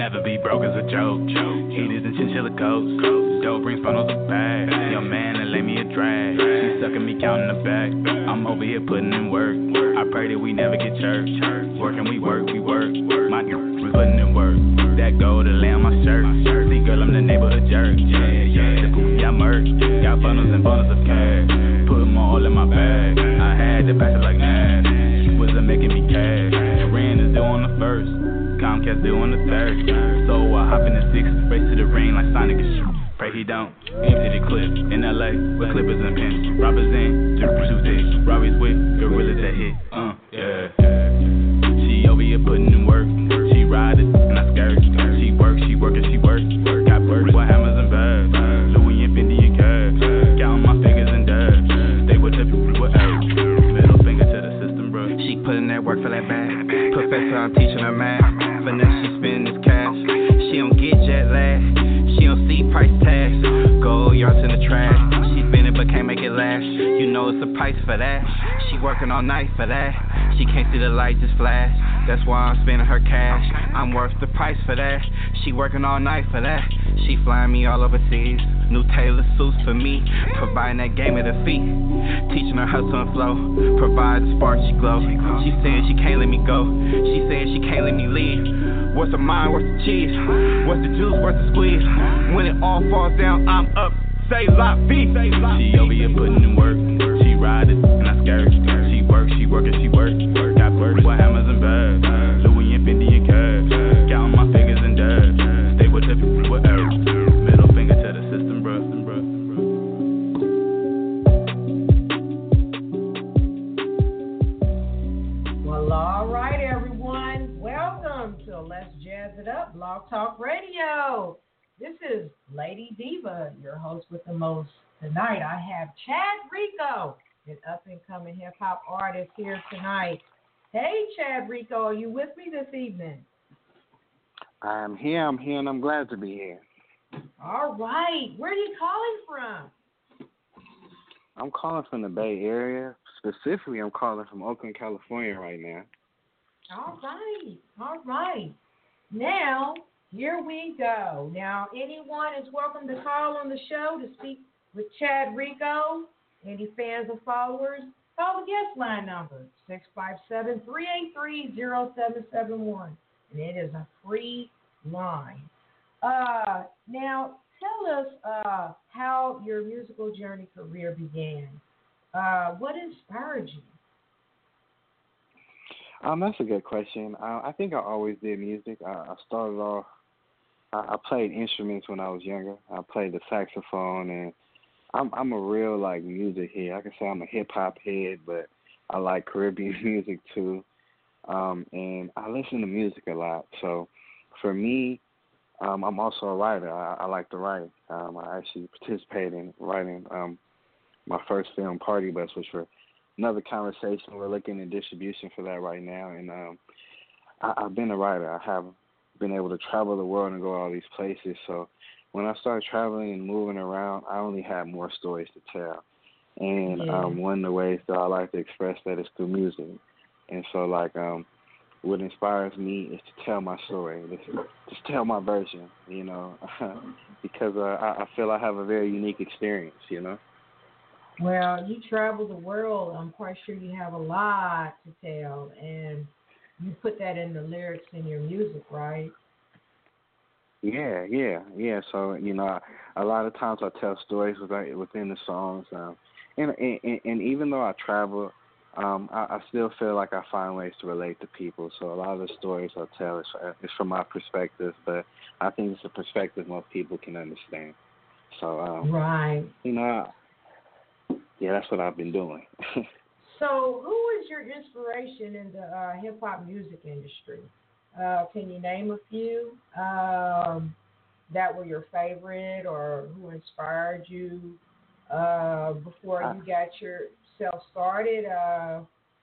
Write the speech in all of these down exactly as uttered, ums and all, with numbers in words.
Never be broke as a joke. Heaters and chinchilla coats. Dope brings funnels of bag. Young man that lay me a drag. She sucking me counting the back. I'm over here putting in work. I pray that we never get church. Working we work, we work. My we putting in work. That gold to lay on my shirt. See girl, I'm the neighborhood jerk. Yeah, yeah. The poopy I murk. Got bundles and bundles of cash. Put them all in my bag. I had to pass it like Nash. She wasn't making me cash. Rent is due on the first. Comcast due on the third. So I hop in the six, race to the ring like Sonic and shoot. Pray he don't. Empty the clip in L A with clippers and pins. Robbers in, just pursue six. Robbie's with gorillas that hit. Uh, yeah. She over here putting in work. She ride it and I skirt. She work, she work and she work. Got birds with hammers and birds. Louis and Fendi and curves. Counting my fingers and dubs. Stay with the people with Earth. Middle finger to the system, bro. She putting that work for that bag. Professor, I'm teaching her math. Finesse, she spending this cash. She don't get jet lag. She don't see price tags. Gold yards in the trash. She spending but can't make it last. You know it's a price for that. She working all night for that. She can't see the light just flash. That's why I'm spending her cash. I'm worth the price for that. She working all night for that. She flying me all overseas. New Taylor suits for me. Providing that game at her feet. Teaching her hustle and flow. Provide the spark she glow. She saying she can't let me go. She saying she can't let me leave. What's the mind, what's the cheese? What's the juice, what's the squeeze? When it all falls down, I'm up. Say la vie. She over here putting in work. She ride it and I skirt. She work, she work and she work. Got birds with hammers and birds. Louis and Fendi and curves. Counting my fingers and dubs. Stay with the people with Earth. Middle finger to the system, bro. Well, all right, everyone. Welcome to Let's Jazz It Up, Blog Talk Radio. This is Lady Diva, your host with the most. Tonight I have Chad Rico, an up-and-coming hip-hop artist here tonight. Hey, Chad Rico, are you with me this evening? I'm here, I'm here, and I'm glad to be here. All right. Where are you calling from? I'm calling from the Bay Area. Specifically, I'm calling from Oakland, California right now. All right. All right. Now, here we go. Now, anyone is welcome to call on the show to speak with Chad Rico. Any fans or followers, call the guest line number, six five seven, three eight three, zero seven seven one. And it is a free line. Uh, now, tell us uh, how your musical journey career began. Uh, what inspired you? Um, that's a good question. Uh, I think I always did music. I, I started off, I, I played instruments when I was younger. I played the saxophone, and I'm I'm a real like music head. I can say I'm a hip hop head, but I like Caribbean music too. Um, and I listen to music a lot. So for me, um, I'm also a writer. I, I like to write. Um, I actually participated in writing um, my first film, Party Bus, which for another conversation. We're looking at distribution for that right now. And um, I, I've been a writer. I have been able to travel the world and go all these places. So when I started traveling and moving around, I only had more stories to tell. And yeah. um, one of the ways that I like to express that is through music. And so, like, um, what inspires me is to tell my story, just, just tell my version, you know, because uh, I, I feel I have a very unique experience, you know. Well, you travel the world. I'm quite sure you have a lot to tell, and you put that in the lyrics in your music, right? Yeah, yeah, yeah. So, you know, a lot of times I tell stories within the songs, um, and, and and even though I travel, um, I, I still feel like I find ways to relate to people. So a lot of the stories I tell is, is from my perspective, but I think it's a perspective most people can understand. So, um, right. You know, yeah, that's what I've been doing. So, who is your inspiration in the uh, hip hop music industry? Uh, can you name a few um, that were your favorite, or who inspired you uh, before you got yourself started? Uh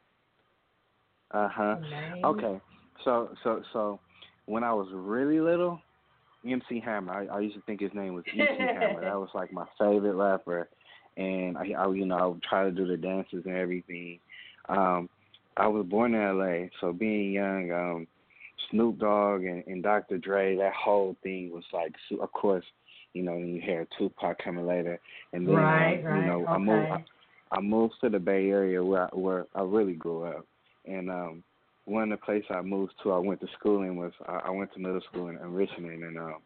huh. Okay. So, so, so, when I was really little, M C Hammer. I, I used to think his name was M C Hammer. That was like my favorite rapper, and I, I, you know, I would try to do the dances and everything. Um, I was born in L A, so being young, um, Snoop Dogg and, and Doctor Dre, that whole thing was like, su- of course, you know, when you hear Tupac coming later, and then Right, uh, you right. know, I Okay. moved, I, I moved to the Bay Area where I, where I really grew up, and um, one of the places I moved to, I went to school in was I, I went to middle school in, in Richmond, and um,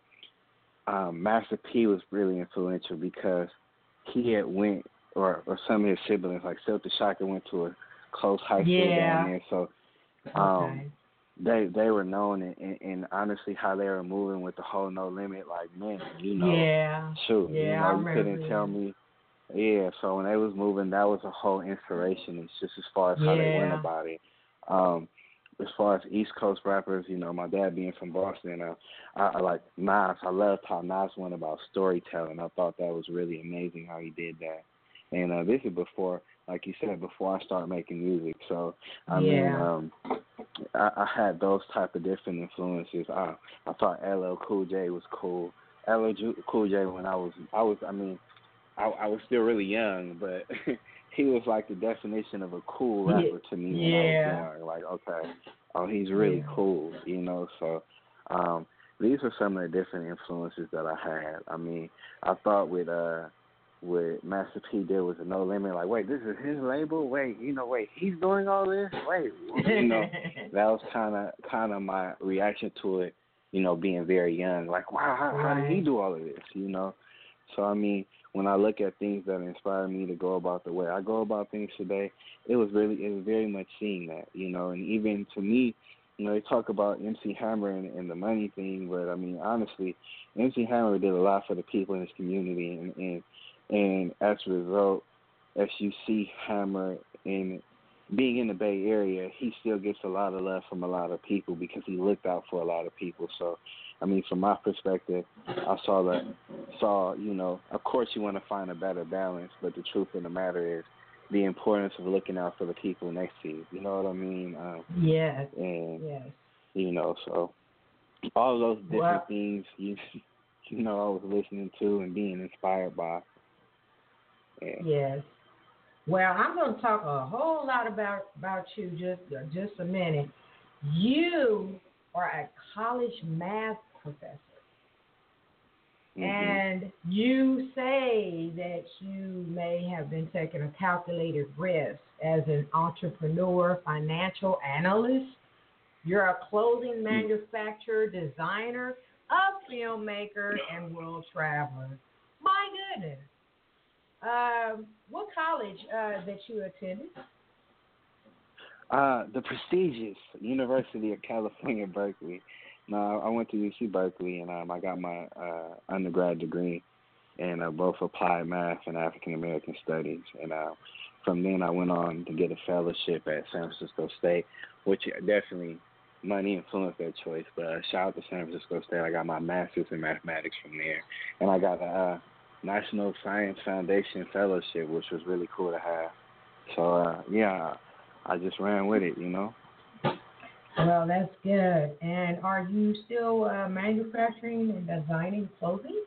um, Master P was really influential because he had went, or or some of his siblings, like Silk the Shocker, went to a close high school down Yeah. there, so. Um, Okay. they they were known, and, and, and honestly, how they were moving with the whole No Limit, like, man, you know, Yeah. shoot, you Yeah, I know, you remember couldn't tell that. me, yeah. So when they was moving, that was a whole inspiration. It's just as far as how they went Yeah. about it. Um, as far as East Coast rappers, you know, my dad being from Boston, uh, I, I like Nas. I loved how Nas went about storytelling. I thought that was really amazing how he did that. And uh, this is before, like you said, before I started making music. So I mean, Yeah. um, I, I had those type of different influences. I I thought L L Cool J was cool. L L Cool J when I was I was I mean I I was still really young, but he was like the definition of a cool Ye- rapper to me when I Yeah. was young. Like, okay, oh, he's really Yeah. cool, you know. So um, these are some of the different influences that I had. I mean, I thought with uh with Master P did was a No Limit. Like, wait, this is his label. Wait, you know, wait, he's doing all this. Wait, you know, that was kind of kind of my reaction to it. You know, being very young, like, wow, how, how did he Right. do all of this? You know, so I mean, when I look at things that inspire me to go about the way I go about things today, it was really, it was very much seeing that, you know, and even to me, you know, they talk about M C Hammer and, and the money thing, but I mean, honestly, M C Hammer did a lot for the people in his community, and and, and as a result, as you see Hammer in being in the Bay Area, he still gets a lot of love from a lot of people because he looked out for a lot of people. So, I mean, from my perspective, I saw that, saw, you know, of course you want to find a better balance, but the truth of the matter is the importance of looking out for the people next to you. You know what I mean? Um, Yes. and, Yes. you know, so all of those different Well, things, you, you know, I was listening to and being inspired by. And, yes. Well, I'm going to talk a whole lot about about you just just a minute. You are a college math professor, mm-hmm. and you say that you may have been taking a calculated risk as an entrepreneur, financial analyst. You're a clothing manufacturer, designer, a filmmaker, and world traveler. My goodness. Um, what college uh, that you attended? Uh, the prestigious University of California, Berkeley. No, I went to U C Berkeley, and um, I got my uh, undergrad degree in uh, both applied math and African American studies. And uh, from then, I went on to get a fellowship at San Francisco State, which definitely money influenced that choice. But uh, shout out to San Francisco State. I got my master's in mathematics from there, and I got a uh, National Science Foundation fellowship, which was really cool to have. So uh, yeah. I just ran with it, you know. Well, that's good. And are you still uh, manufacturing and designing clothing?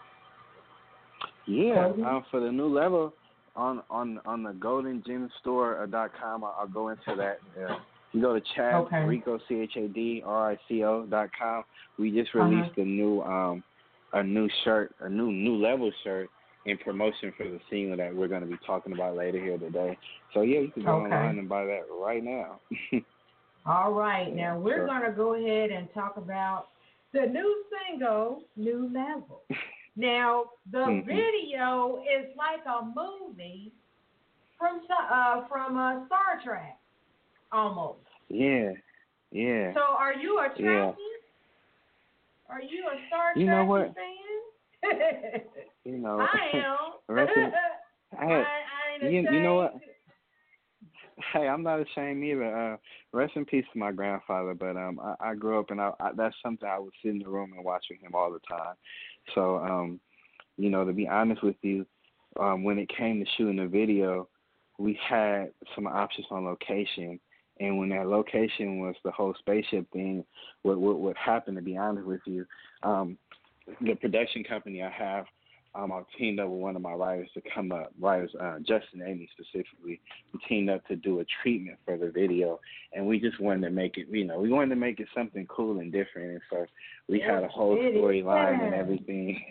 Yeah, Clothing? um, for the new level on on on the golden gem store dot com, I'll, I'll go into that. Uh, you go to Chad Okay. Rico C H A D R I C O dot com. We just Uh-huh. released a new um a new shirt, a new new level shirt in promotion for the single that we're going to be talking about later here today. So yeah, you can go Okay. online and buy that right now. All right. Yeah, Now we're so. going to go ahead and talk about the new single, New Level. Now, the mm-hmm. video is like a movie from uh, from uh, Star Trek, almost. Yeah, yeah. So, are you a Trekkie? Yeah. Are you a Star You know Trek what? fan? You know, I am. rest in, I, hey, I ain't you, you know what? ashamed. Hey, I'm not ashamed either. Uh, rest in peace to my grandfather. But um, I, I grew up and I, I, that's something I would sit in the room and watch with him all the time. So, um, you know, to be honest with you, um, when it came to shooting the video, we had some options on location. And when that location was the whole spaceship thing, what what, what happened, to be honest with you, um, the production company I have um, I teamed up with one of my writers to come up, writers, uh, Justin Amy specifically, we teamed up to do a treatment for the video, and we just wanted to make it, you know, we wanted to make it something cool and different, and so we had a whole storyline and everything.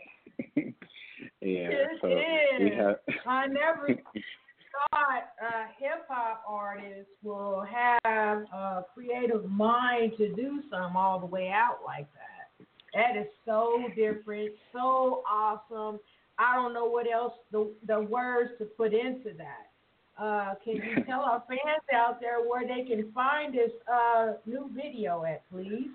Yeah, it so is. we have. I never thought uh, hip hop artists will have a creative mind to do something all the way out like that. That is so different, so awesome. I don't know what else the the words to put into that. Uh, can you tell our fans out there where they can find this uh, new video at, please?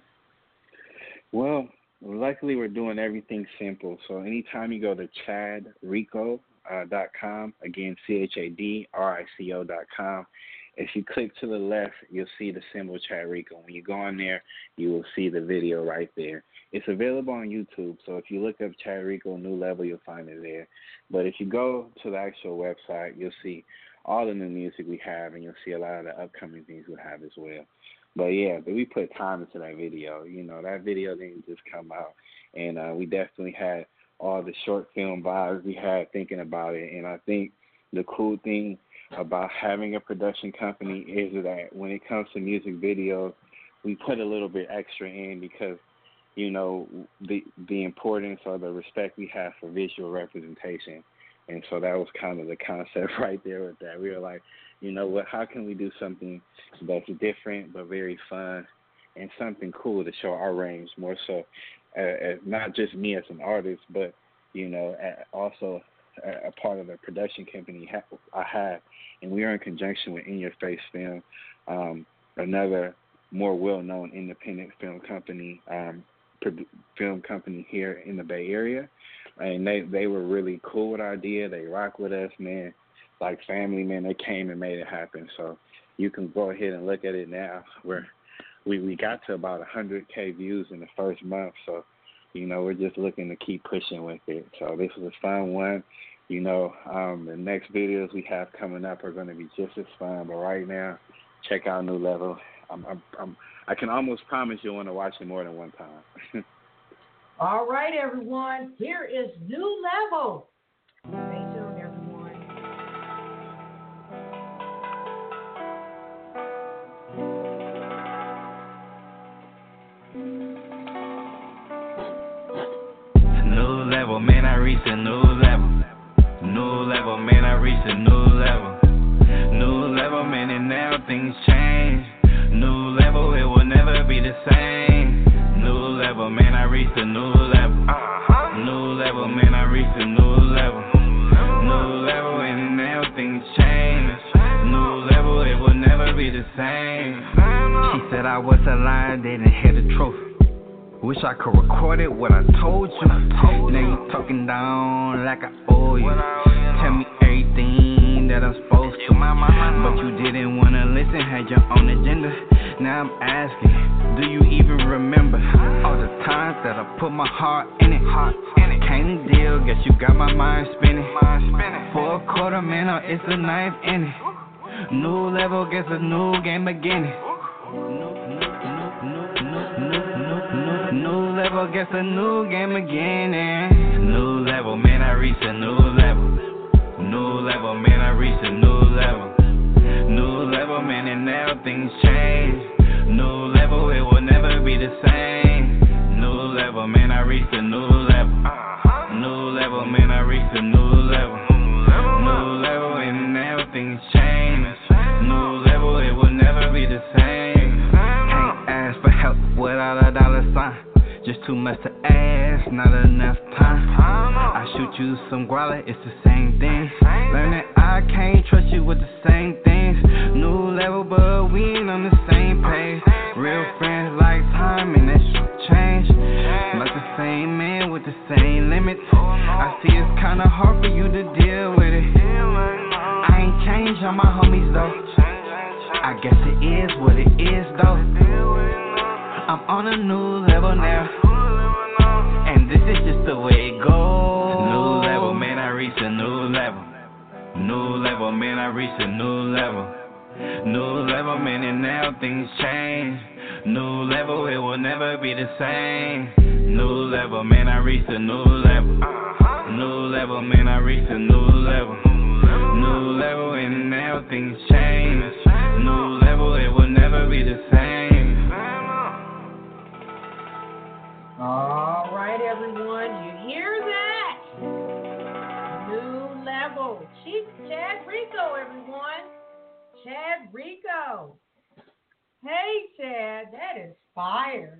Well, luckily we're doing everything simple. So anytime you go to chad rico dot com, again, C H A D R I C O dot com, if you click to the left, you'll see the symbol Chad Rico. When you go on there, you will see the video right there. It's available on YouTube, so if you look up Chad Rico New Level, you'll find it there. But if you go to the actual website, you'll see all the new music we have, and you'll see a lot of the upcoming things we have as well. But, yeah, but we put time into that video. You know, that video didn't just come out. And uh, we definitely had all the short film vibes we had thinking about it. And I think the cool thing about having a production company is that when it comes to music videos, we put a little bit extra in because, you know, the the importance or the respect we have for visual representation. And so that was kind of the concept right there with that. We were like, you know what, how can we do something that's different but very fun and something cool to show our range more so, uh, as not just me as an artist, but, you know, also a part of the production company I have, and we are in conjunction with In Your Face Film, um, another more well-known independent film company, um, film company here in the Bay Area, and they they were really cool with our idea. They rock with us, man, like family, man. They came and made it happen. So you can go ahead and look at it now. Where we we got to about one hundred K views in the first month, so. You know, we're just looking to keep pushing with it. So this was a fun one. You know, um, the next videos we have coming up are going to be just as fun. But right now, check out New Level. I'm, I'm, I'm, I can almost promise you'll want to watch it more than one time. All right, everyone. Here is New Level. Stay tuned, everyone. Level, man, I reached a new level. New level, man, I reached a new level. New level, man, and now things change. New level, it will never be the same. New level, man, I reached a new level. New level, man, I reached a new level. New level, and now things change. New level, it will never be the same. She said I was a liar, didn't hear the truth. Wish I could record it, what I told you. Now you talking down like I owe you. Tell me everything that I'm supposed to. But you didn't wanna listen, had your own agenda. Now I'm asking, do you even remember all the times that I put my heart in it? Can't deal, guess you got my mind spinning. For a quarter, man, oh, it's a knife in it. New level, guess a new game beginning. New level, guess a new game beginning. New level, man, I reached a new level. New level, man, I reached a new level. New level, man, and now things change. New level, it will never be the same. New level, man, I reached a new level. New level, man, I reached a new level. New level, and now things change. New level, it will never be the same. Can't ask for help without a dollar sign. Just too much to ask, not enough time. I shoot you some guala, it's the same thing. Learning I can't trust you with the same things. New level, but we ain't on the same page. Real friends like time and that's change. Not the same man with the same limits. I see it's kinda hard for you to deal with it. I ain't changed on my homies though. I guess it is what it is though. I'm on a new level now, and this is just the way it goes. New level, man, I reached a new level. New level, man, I reached a new level. New level, man, and now things change. New level, it will never be the same. New level, man, I reached a new level. New level, man, I reached a new level. New level, and now things change. New level, it will never be the same. All right, everyone, you hear that? New level. Chief Chad Rico, everyone. Chad Rico. Hey, Chad, that is fire.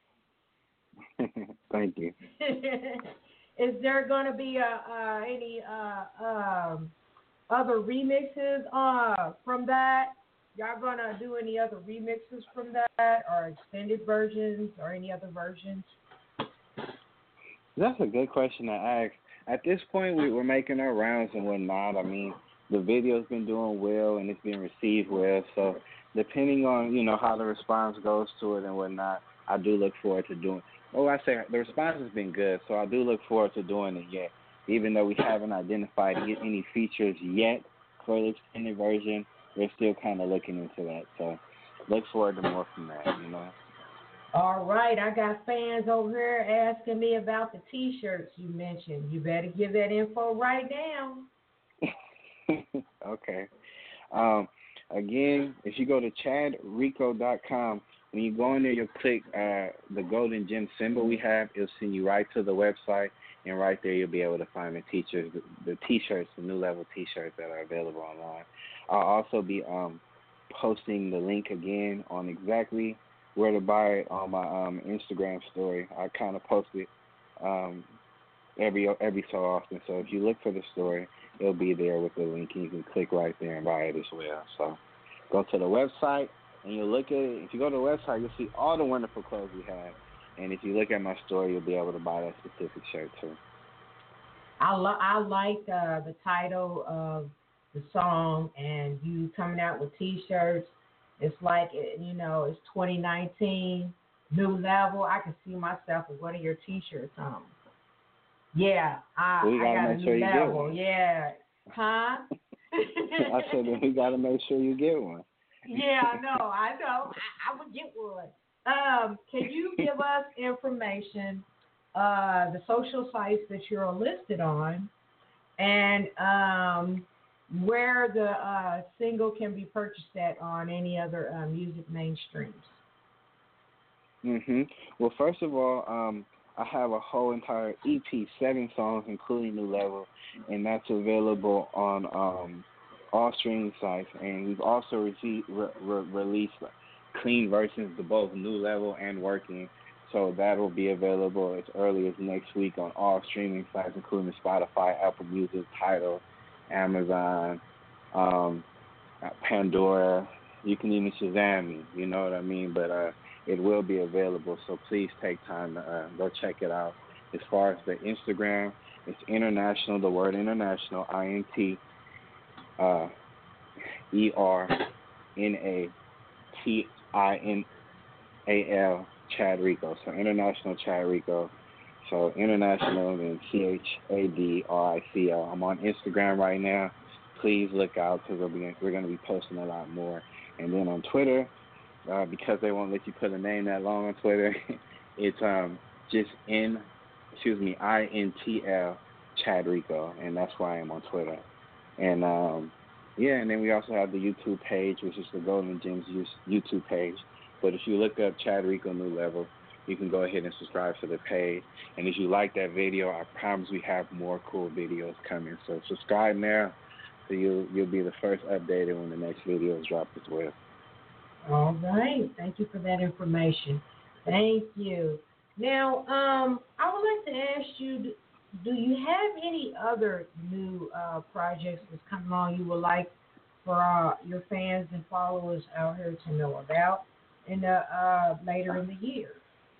Thank you. Is there going to be uh, uh, any uh, um, other remixes uh, from that? Y'all going to do any other remixes from that, or extended versions, or any other versions? That's a good question to ask. At this point, we, we're making our rounds and whatnot. I mean, the video's been doing well, and it's been received well. So depending on, you know, how the response goes to it and whatnot, I do look forward to doing. Oh, I say the response has been good, so I do look forward to doing it yet. Even though we haven't identified any features yet for the extended version, we're still kind of looking into that. So look forward to more from that, you know. All right, I got fans over here asking me about the T-shirts you mentioned. You better give that info right now. Okay. Um, again, if you go to chad rico dot com, when you go in there, you'll click uh, the golden gem symbol we have. It'll send you right to the website, and right there you'll be able to find the t-shirts, the, the T-shirts, the new level T-shirts that are available online. I'll also be um, posting the link again on exactly where to buy it on my um, Instagram story. I kind of post it um, every every so often. So if you look for the story, it'll be there with the link, and you can click right there and buy it as well. So go to the website, and you'll look at it. If you go to the website, you'll see all the wonderful clothes we have. And if you look at my story, you'll be able to buy that specific shirt too. I, lo- I like uh, the title of the song, and you coming out with T-shirts. It's like, you know, it's twenty nineteen, new level. I can see myself with one of your T-shirts on. Yeah, I, we I gotta got a make new sure you level. get one. Yeah. Huh? I said that we got to make sure you get one. Yeah, I know. I know. I, I would get one. Um, can you give us information, uh, the social sites that you're listed on, and um, where the uh, single can be purchased at on any other uh, music mainstreams? Mhm. Well, first of all, um, I have a whole entire E P, seven songs, including New Level, and that's available on um, all streaming sites. And we've also received, re- re- released clean versions of both New Level and Working, so that will be available as early as next week on all streaming sites, including Spotify, Apple Music, Tidal, Amazon, um, Pandora. You can even Shazam me, you know what I mean? But uh, it will be available, so please take time to uh, go check it out. As far as the Instagram, it's international, the word international, I N T uh, E R N A T I N A L, Chad Rico. So international Chad Rico. So international and C H A D R I C O. I'm on Instagram right now. Please look out because we're going to be posting a lot more. And then on Twitter, uh, because they won't let you put a name that long on Twitter, it's um just N, excuse me, I N T L Chad Rico, and that's why I'm on Twitter. And um, yeah, and then we also have the YouTube page, which is the Golden Gems YouTube page. But if you look up Chad Rico New Level, you can go ahead and subscribe to the page. And if you like that video, I promise we have more cool videos coming. So subscribe now, so you'll you'll be the first updated when the next videos drop as well. All right. Thank you for that information. Thank you. Now, um, I would like to ask you, do you have any other new uh, projects that's coming along you would like for uh, your fans and followers out here to know about in the, uh, later in the year?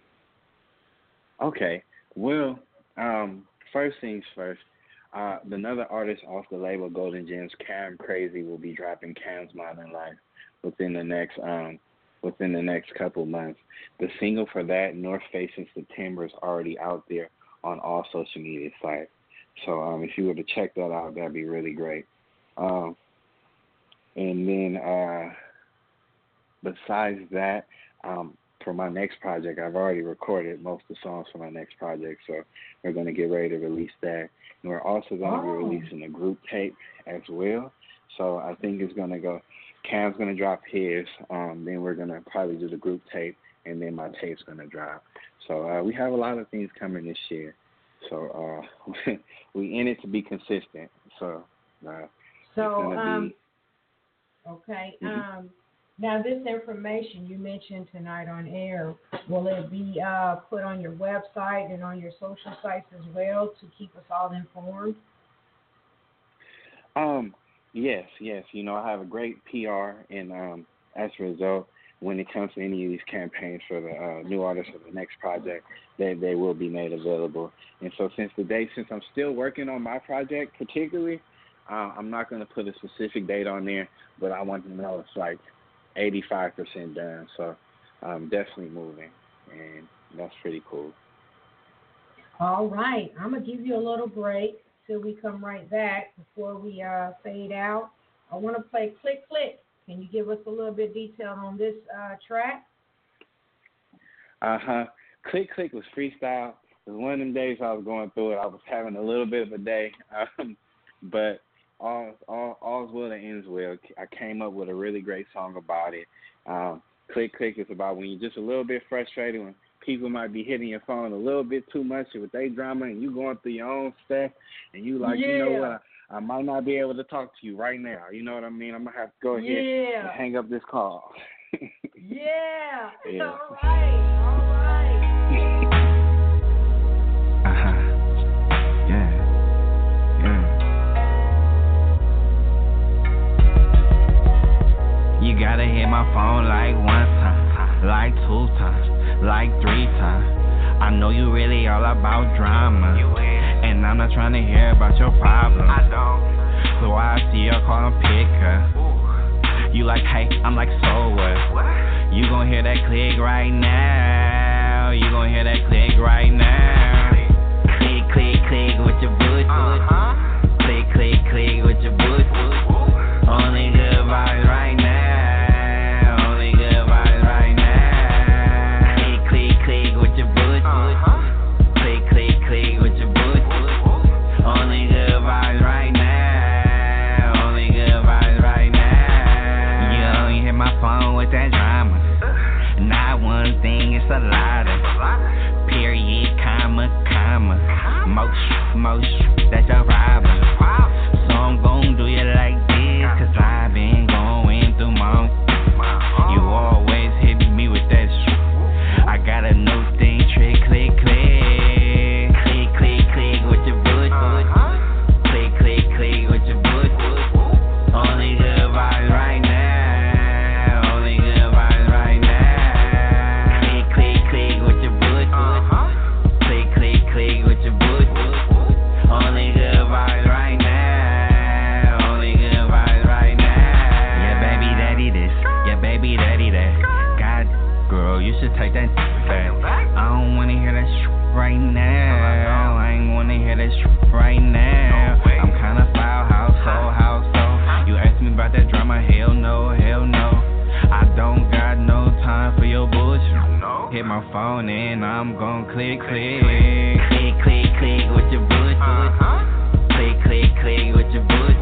Okay. Well, um, first things first. Uh, another artist off the label Golden Gems, Cam Crazy, will be dropping Cam's Modern Life within the next um within the next couple months. The single for that, North Face in September, is already out there on all social media sites. So um, if you were to check that out, that'd be really great. Um, and then uh, besides that, um, for my next project, I've already recorded most of the songs for my next project, so we're going to get ready to release that. And we're also going to Oh. be releasing a group tape as well. So I think it's going to go, Cam's going to drop his, um, then we're going to probably do the group tape, and then my tape's going to drop. So uh, we have a lot of things coming this year. So uh, we in it to be consistent. So uh, So, it's going to um, be... okay. Mhm. Um, now, this information you mentioned tonight on air, will it be uh, put on your website and on your social sites as well to keep us all informed? Um, yes, yes. You know, I have a great P R, and um, as a result, when it comes to any of these campaigns for the uh, new artists for the next project, they they will be made available. And so since the day, since I'm still working on my project particularly, uh, I'm not going to put a specific date on there, but I want to know it's like eighty-five percent done. So I'm definitely moving, and that's pretty cool. All right. I'm going to give you a little break till we come right back before we uh, fade out. I want to play Click Click. Can you give us a little bit of detail on this uh, track? Uh-huh. Click Click was freestyle. It was one of them days I was going through it. I was having a little bit of a day, um, but all, all, all's well that ends well. I came up with a really great song about it. Um, Click Click is about when you're just a little bit frustrated, when people might be hitting your phone a little bit too much with their drama, and you going through your own stuff, and you like, yeah. you know what, I, I might not be able to talk to you right now. You know what I mean? I'm going to have to go ahead yeah. and hang up this call. yeah. Yeah. All right. All right. Uh-huh. Yeah. Yeah. You gotta hit my phone like one time, like two times, like three times. I know you really all about drama, and I'm not trying to hear about your problems. I don't. So I see your call and pick her. You like, hey, I'm like, so what? You gon' hear that click right now. You gon' hear that click right now. Click, click, click with your boot. Uh-huh. Click, click, click with your boot. Only good vibes right now. Only good vibes right now. Click, click, click with your boot. Uh-huh. Click, click, click with your boot. Only good vibes right now. Only good vibes right now. You only hit my phone with that drama. Not one thing, it's a lot of period, comma, comma. Most, most, that's your problem. So I'm gon' do you like this, cause I've been going through my own. You always hit me with that shit. I got a new thing, trick, click, click. Click, click, click with your boot. Click, click, click with your boot. Only good vibes right now. Only good vibes right now. Click, click, click with your boot. Click, click, click with your boot. Only good vibes right now. Only good vibes right now. Yeah, baby daddy this. Yeah, baby daddy that. God, girl, you should take that back. I don't wanna hear that sh- right now. I ain't wanna hear that sh- right now. I'm kinda foul, how so, how so? You ask me about that drama, hell no, hell no. I don't got no time for your bullshit. Hit my phone and I'm gon' click, click. Click, click, click with your boot. Click, click, click with your boot.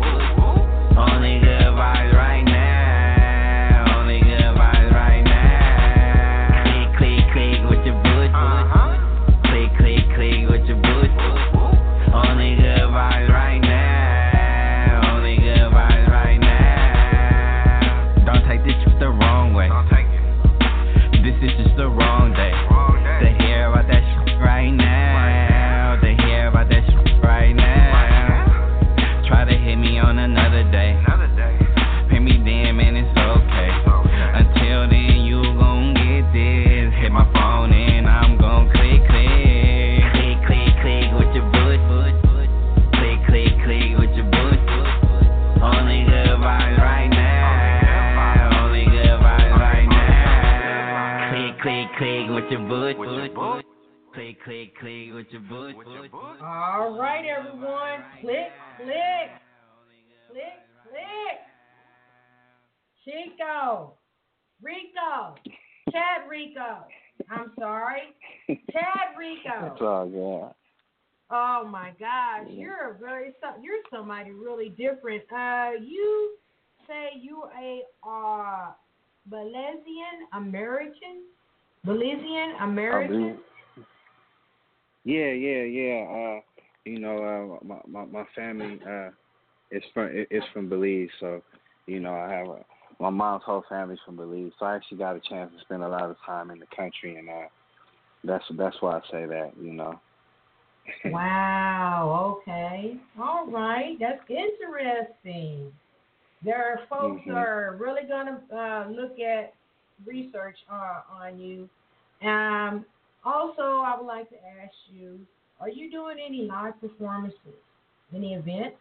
Only good vibes right now. Only good vibes right now. Click, click, click with your boot. Click, click, click with your boot. Only good vibes right now. Only good vibes right now. Don't take this the wrong way. This is just the wrong day. To hear about that shit right now. To hear about that shit right now. Try to hit me on another day. Pay me then, man, it's okay. Until then, you gon' get this. Hit my phone and I'm gon' click, click. Click, click, click with your boot. Click, click, click with your boot. Only good vibes right now. Only good vibes right now. Click, click, click with your boot. Click, click, click with your boot. All right, everyone. Click, click. Click, click. Chico, Rico, Chad Rico. I'm sorry. Chad Rico. It's all good. Oh my gosh, you're a very you're somebody really different. Uh, you say you a uh, Belizean American, Belizean American. Yeah, yeah, yeah. Uh, you know, uh, my, my my family uh, is from is from Belize, so you know I have a, my mom's whole family's from Belize, so I actually got a chance to spend a lot of time in the country, and uh, that's that's why I say that. You know. Wow, okay. All right. That's interesting. There are folks Mm-hmm. that are really going to uh, look at research uh, on you. Um, also, I would like to ask you, are you doing any live performances, any events?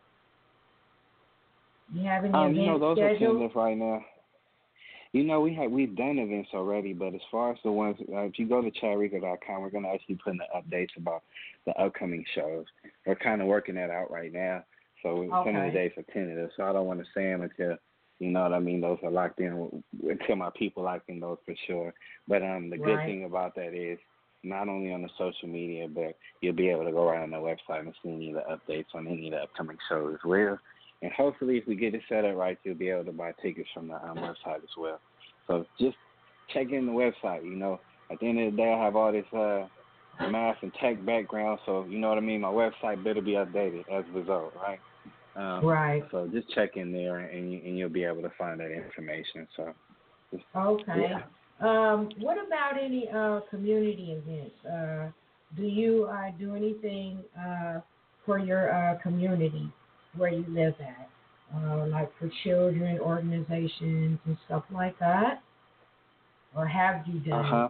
You have any Um, events you know, those scheduled? are tentative right now. You know, we have we've done events already, but as far as the ones, uh, if you go to chad rico dot com, we're going to actually put in the updates about the upcoming shows. We're kind of working that out right now, so okay. some of the dates are tentative. So I don't want to say them until, you know what I mean, those are locked in, until my people locked in those for sure. But um, the good right. thing about that is not only on the social media, but you'll be able to go right on the website and see any of the updates on any of the upcoming shows as well. And hopefully, if we get it set up right, you'll be able to buy tickets from the um, website as well. So just check in the website. You know, at the end of the day, I have all this uh, math and tech background, so you know what I mean. My website better be updated as a result, right? Um, right. So just check in there, and you, and you'll be able to find that information. So. Just, okay. Yeah. Um, what about any uh, community events? Uh, do you uh, do anything uh, for your uh, community where you live at, uh, like for children organizations and stuff like that? Or have you done Uh-huh. it?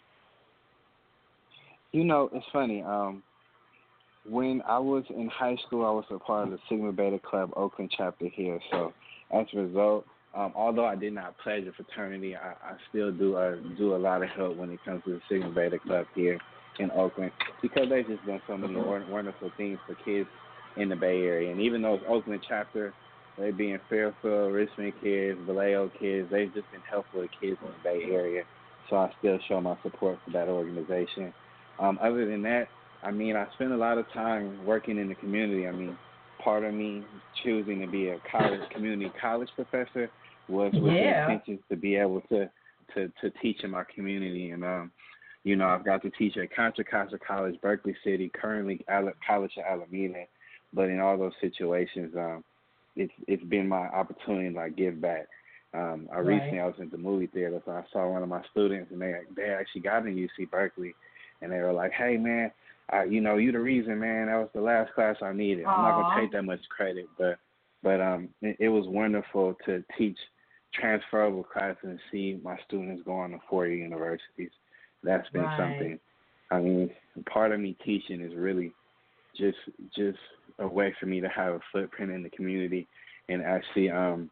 You know, it's funny. Um, when I was in high school, I was a part of the Sigma Beta Club Oakland chapter here. So as a result, um, although I did not pledge a fraternity, I, I still do uh, do a lot of help when it comes to the Sigma Beta Club here in Oakland, because they've just done so many wonderful things for kids in the Bay Area. And even though it's Oakland chapter, they being Fairfield, Richmond kids, Vallejo kids, they've just been helpful to kids in the Bay Area. So I still show my support for that organization. Um, other than that, I mean, I spend a lot of time working in the community. I mean, part of me choosing to be a college community college professor was with Yeah. the intentions to be able to, to, to teach in my community. And, um, you know, I've got to teach at Contra Costa College, Berkeley City, currently Al- College of Alameda. But in all those situations, um, it's it's been my opportunity to like give back. Um, I Right. recently I was at the movie theater, so I saw one of my students, and they they actually got in U C Berkeley, and they were like, "Hey man, I, you know, you the reason, man. That was the last class I needed." I'm not gonna take that much credit, but but um, it, it was wonderful to teach transferable classes and see my students go on to four-year universities. That's been Right. something. I mean, part of me teaching is really just just a way for me to have a footprint in the community and actually um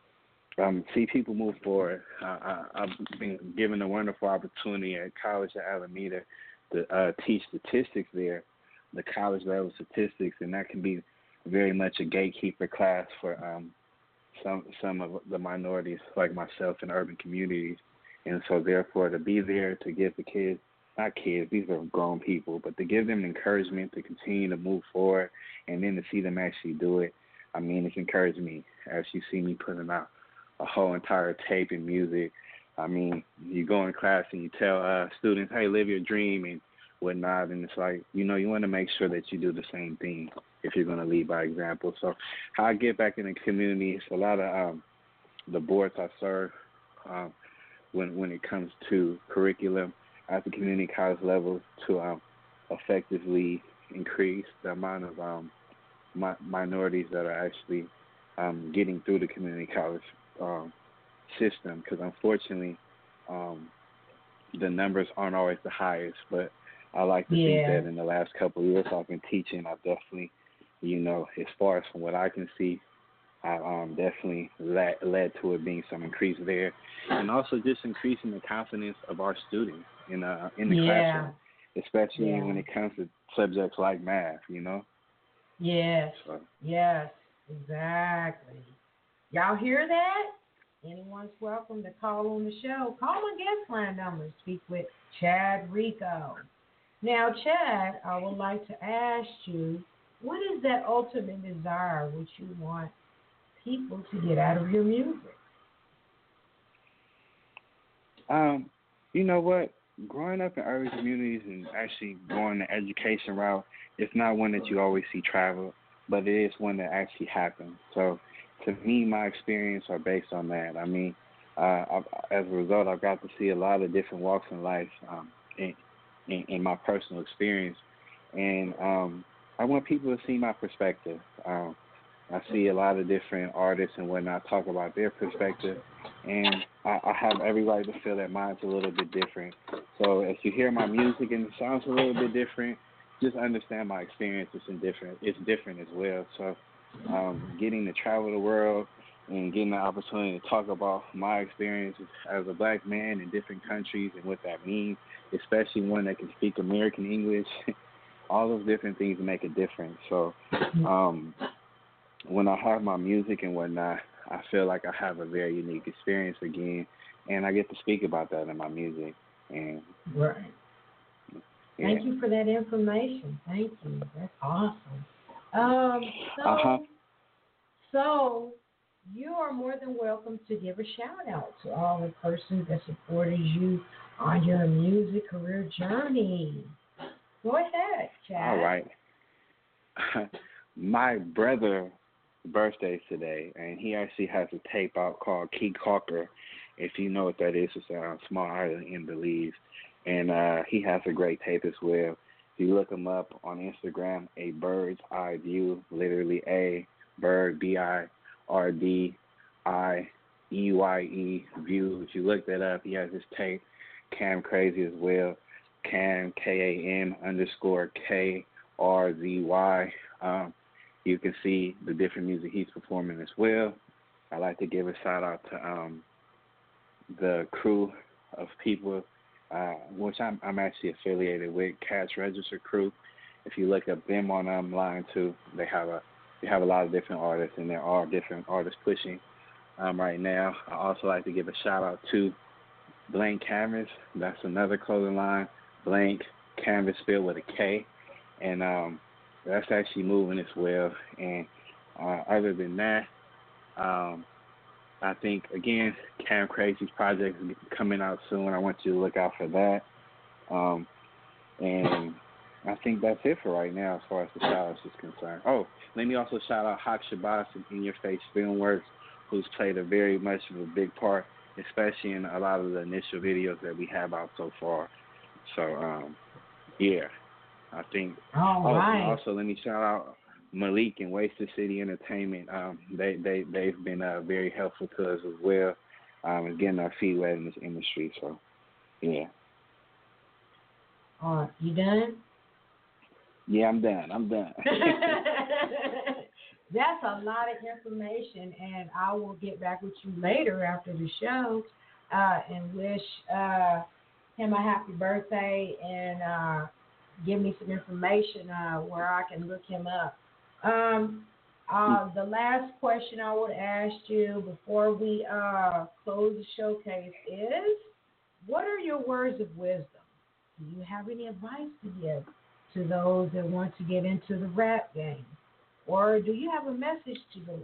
um see people move forward. Uh, I, I've been given a wonderful opportunity at College of Alameda to uh, teach statistics there, the college level statistics, and that can be very much a gatekeeper class for um some some of the minorities like myself in urban communities. And so therefore to be there to give the kids, not kids, these are grown people, but to give them encouragement to continue to move forward and then to see them actually do it, I mean, it's encouraged me. As you see me putting out a whole entire tape and music, I mean, you go in class and you tell uh, students, hey, live your dream and whatnot, and it's like, you know, you want to make sure that you do the same thing if you're going to lead by example. So how I get back in the community, it's a lot of um, the boards I serve um, when when it comes to curriculum at the community college level to um, effectively increase the amount of um, mi- minorities that are actually um, getting through the community college um, system. Because unfortunately, um, the numbers aren't always the highest. But I like to think Yeah. that in the last couple of years I've been teaching, I've definitely, you know, as far as from what I can see, I um, definitely led, led to it being some increase there, and also just increasing the confidence of our students in uh in the Yeah. classroom, especially Yeah. when it comes to subjects like math. You know. Yes. So. Yes. Exactly. Y'all hear that? Anyone's welcome to call on the show. Call on guest line number. Speak with Chad Rico. Now, Chad, I would like to ask you, what is that ultimate desire which you want people to get out of your music? Um, you know what? Growing up in urban communities and actually going the education route, it's not one that you always see travel, but it is one that actually happens. So, to me, my experience are based on that. I mean, uh, I've, as a result, I've got to see a lot of different walks in life um, in, in, in my personal experience, and um, I want people to see my perspective. Um, I see a lot of different artists and whatnot talk about their perspective, and I, I have every right to feel that mine's a little bit different. So if you hear my music and it sounds a little bit different, just understand my experience is different. It's different as well. So um, getting to travel the world and getting the opportunity to talk about my experiences as a black man in different countries and what that means, especially one that can speak American English, all those different things make a difference. So um, when I have my music and whatnot, I feel like I have a very unique experience again, and I get to speak about that in my music. And right. Yeah. Thank you for that information. Thank you. That's awesome. Um, so, uh-huh. so you are more than welcome to give a shout out to all the persons that supported you on your music career journey. Go ahead, Chad. All right. My brother birthday today, and he actually has a tape out called Key Calker. If you know what that is, it's a small island in Belize, and uh, he has a great tape as well. If you look him up on Instagram, A Bird's Eye View, literally A Bird B I R D I E Y E View. If you look that up, he has his tape. Cam Crazy as well. Cam K A M underscore K R Z Y. Um, You can see the different music he's performing as well. I'd like to give a shout out to um, the crew of people, uh, which I'm, I'm actually affiliated with, Cash Register Crew. If you look up them on online too, they have a they have a lot of different artists, and there are different artists pushing um, right now. I also like to give a shout out to Blank Canvas. That's another clothing line. Blank Canvas spelled with a K, and um, that's actually moving as well. And uh, other than that, um, I think, again, Cam Crazy's project is coming out soon. I want you to look out for that. Um, and I think that's it for right now as far as the shout-outs is concerned. Oh, let me also shout out Hawk Shabazz and In Your Face Filmworks, who's played a very much of a big part, especially in a lot of the initial videos that we have out so far. So, um, yeah. I think. All oh, right. And also, let me shout out Malik and Wasted City Entertainment. Um, they they they've been uh, very helpful to us as well, um, and getting our feet wet in this industry. So, yeah. All right, you done? Yeah, I'm done. I'm done. That's a lot of information, and I will get back with you later after the show, uh, and wish uh, him a happy birthday and. Uh, give me some information uh, where I can look him up. Um, uh, the last question I would ask you before we uh, close the showcase is, what are your words of wisdom? Do you have any advice to give to those that want to get into the rap game? Or do you have a message to deliver?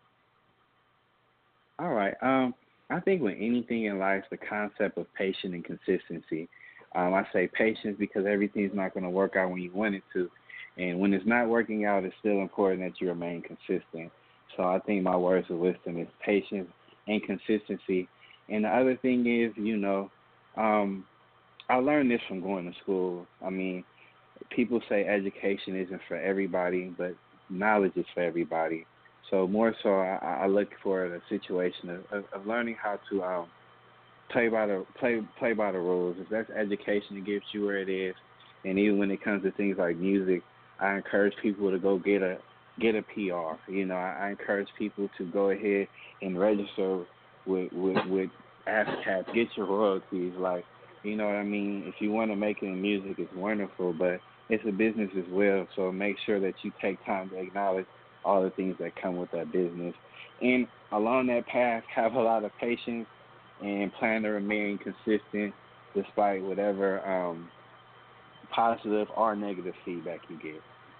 All right. Um, I think with anything in life, the concept of patience and consistency. Um, I say patience because everything's not going to work out when you want it to. And when it's not working out, it's still important that you remain consistent. So I think my words of wisdom is patience and consistency. And the other thing is, you know, um, I learned this from going to school. I mean, people say education isn't for everybody, but knowledge is for everybody. So more so, I, I look for a situation of, of, of learning how to um, play by the play play by the rules. If that's education, it gets you where it is. And even when it comes to things like music, I encourage people to go get a get a P R. You know, I, I encourage people to go ahead and register with with, with ASCAP. Get your royalties. Like, you know what I mean? If you want to make it in music, it's wonderful, but it's a business as well. So make sure that you take time to acknowledge all the things that come with that business. And along that path, have a lot of patience and plan to remain consistent despite whatever um, positive or negative feedback you get.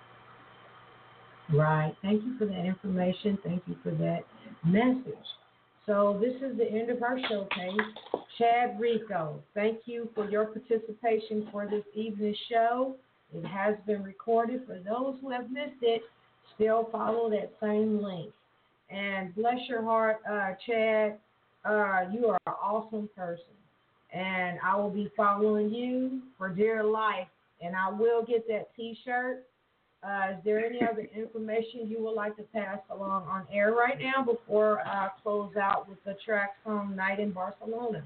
Right. Thank you for that information. Thank you for that message. So this is the end of our showcase. Chad Rico, thank you for your participation for this evening's show. It has been recorded. For those who have missed it, still follow that same link. And bless your heart, uh, Chad, uh, you are an awesome person. And I will be following you for dear life. And I will get that T-shirt. Uh, is there any other information you would like to pass along on air right now before I close out with the track from Night in Barcelona?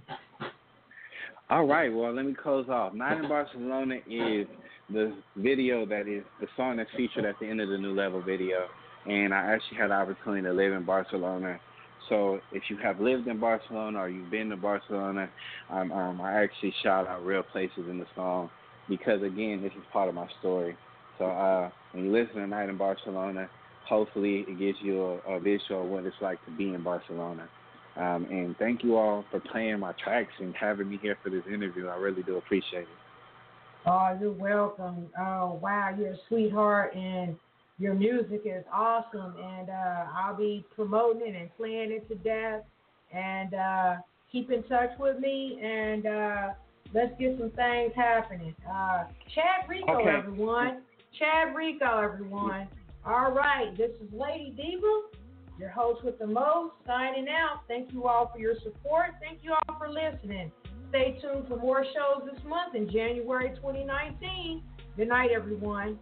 All right, well, let me close off. Night in Barcelona is the video that is the song that's featured at the end of the New Level video. And I actually had the opportunity to live in Barcelona. So if you have lived in Barcelona or you've been to Barcelona, um, um, I actually shout out real places in the song because, again, this is part of my story. So uh, when you listen to Night in Barcelona, hopefully it gives you a, a visual of what it's like to be in Barcelona. Um, and thank you all for playing my tracks and having me here for this interview. I really do appreciate it. Oh, you're welcome. Oh, wow, you're a sweetheart, and your music is awesome. And uh, I'll be promoting it and playing it to death. And uh, keep in touch with me, and uh, let's get some things happening. Uh, Chad Rico, okay. everyone. Chad Rico, everyone. All right, this is Lady Diva, your host with the most, signing out. Thank you all for your support. Thank you all for listening. Stay tuned for more shows this month in January twenty nineteen. Good night, everyone.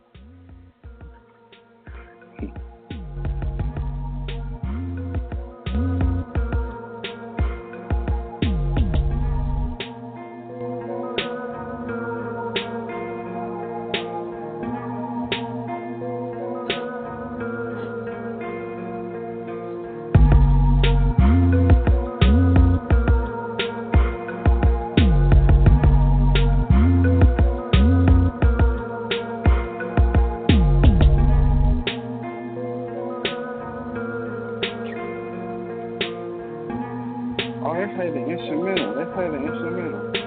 Oh, they play the instrumental. They play the instrumental.